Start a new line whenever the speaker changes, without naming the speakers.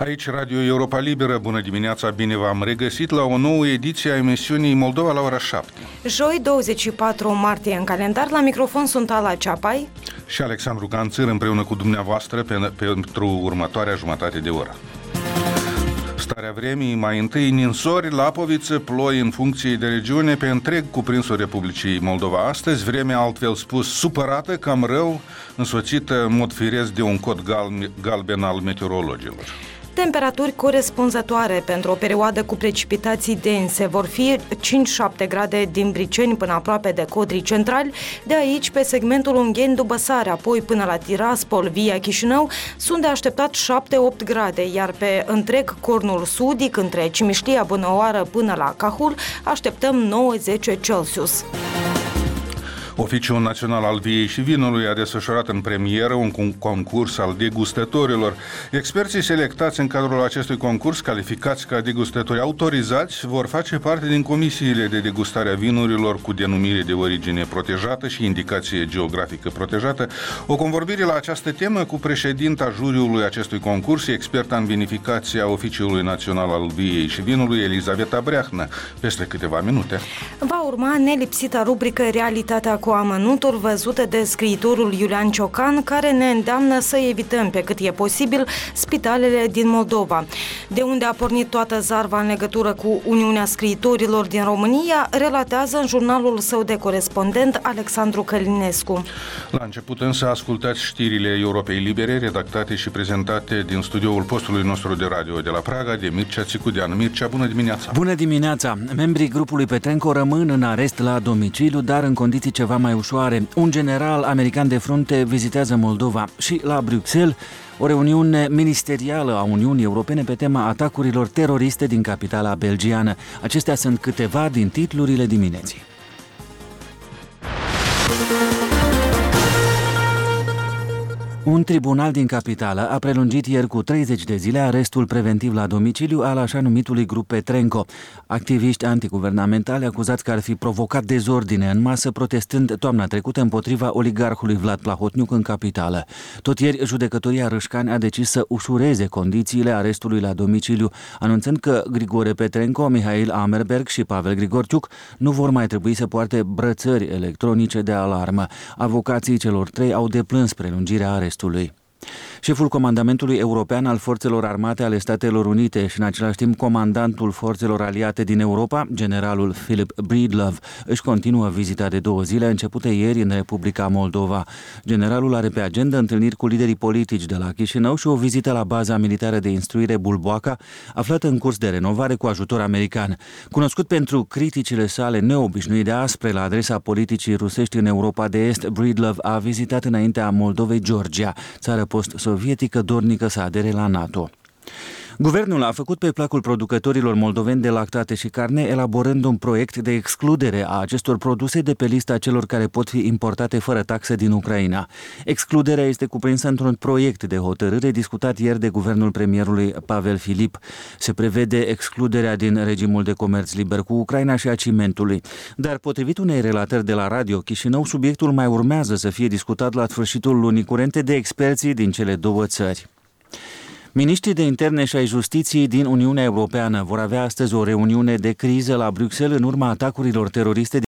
Aici Radio Europa Liberă, bună dimineața, bine v-am regăsit la o nouă ediție a emisiunii Moldova la ora 7.
Joi, 24 martie în calendar, la microfon sunt Ala Ceapai
și Alexandru Ganțăr împreună cu dumneavoastră pentru următoarea jumătate de oră. Starea vremii, mai întâi ninsori, lapoviță, ploi în funcție de regiune pe întreg cuprinsul Republicii Moldova. Astăzi, vremea, altfel spus, supărată, cam rău, însoțită în mod firesc de un cod galben al meteorologilor.
Temperaturi corespunzătoare pentru o perioadă cu precipitații dense vor fi 5-7 grade din Briceni până aproape de Codrii Centrali, de aici pe segmentul Ungheni-Dubăsare, apoi până la Tiraspol, via Chișinău, sunt de așteptat 7-8 grade, iar pe întreg cornul sudic, între Cimișlia, Bănăoară până la Cahul, așteptăm 9-10 Celsius.
Oficiul Național al Viei și Vinului a desfășurat în premieră un concurs al degustătorilor. Experții selectați în cadrul acestui concurs, calificați ca degustători autorizați, vor face parte din comisiile de degustare a vinurilor cu denumire de origine protejată și indicație geografică protejată. O convorbire la această temă cu președinta juriului acestui concurs, experta în vinificația Oficiului Național al Viei și Vinului, Elizaveta Breahnă, peste câteva minute.
Va urma nelipsita rubrică Realitatea cu amănunturi văzute de scriitorul Iulian Ciocan, care ne îndeamnă să evităm pe cât e posibil spitalele din Moldova. De unde a pornit toată zarva în legătură cu Uniunea Scriitorilor din România, relatează în jurnalul său de corespondent Alexandru Călinescu.
La început însă ascultați știrile Europei Libere, redactate și prezentate din studioul postului nostru de radio de la Praga, de Mircea Țicudean. Mircea, bună dimineața!
Bună dimineața! Membrii grupului Petrenco rămân în arest la domiciliu, dar în condiții ceva mai ușoare. Un general american de frunte vizitează Moldova și la Bruxelles o reuniune ministerială a Uniunii Europene pe tema atacurilor teroriste din capitala belgiană. Acestea sunt câteva din titlurile dimineții. Un tribunal din capitală a prelungit ieri cu 30 de zile arestul preventiv la domiciliu al așa numitului grup Petrenco. Activiști antiguvernamentali acuzați că ar fi provocat dezordine în masă protestând toamna trecută împotriva oligarhului Vlad Plahotniuc în capitală. Tot ieri, judecătoria Râșcani a decis să ușureze condițiile arestului la domiciliu, anunțând că Grigore Petrenco, Mihail Amerberg și Pavel Grigorciuc nu vor mai trebui să poarte brățări electronice de alarmă. Avocații celor trei au deplâns prelungirea arestului. Șeful Comandamentului European al Forțelor Armate ale Statelor Unite și în același timp comandantul Forțelor Aliate din Europa, generalul Philip Breedlove, își continuă vizita de 2 zile începută ieri în Republica Moldova. Generalul are pe agenda întâlniri cu liderii politici de la Chișinău și o vizită la baza militară de instruire Bulboaca, aflată în curs de renovare cu ajutor american. Cunoscut pentru criticile sale neobișnuite de aspre la adresa politicii rusești în Europa de Est, Breedlove a vizitat înaintea Moldovei Georgia, țară post-sovietică dornică să adere la NATO. Guvernul a făcut pe placul producătorilor moldoveni de lactate și carne, elaborând un proiect de excludere a acestor produse de pe lista celor care pot fi importate fără taxe din Ucraina. Excluderea este cuprinsă într-un proiect de hotărâre discutat ieri de guvernul premierului Pavel Filip. Se prevede excluderea din regimul de comerț liber cu Ucraina și a cimentului. Dar potrivit unei relatări de la Radio Chișinău, subiectul mai urmează să fie discutat la sfârșitul lunii curente de experții din cele două țări. Miniștrii de interne și ai justiției din Uniunea Europeană vor avea astăzi o reuniune de criză la Bruxelles în urma atacurilor teroriste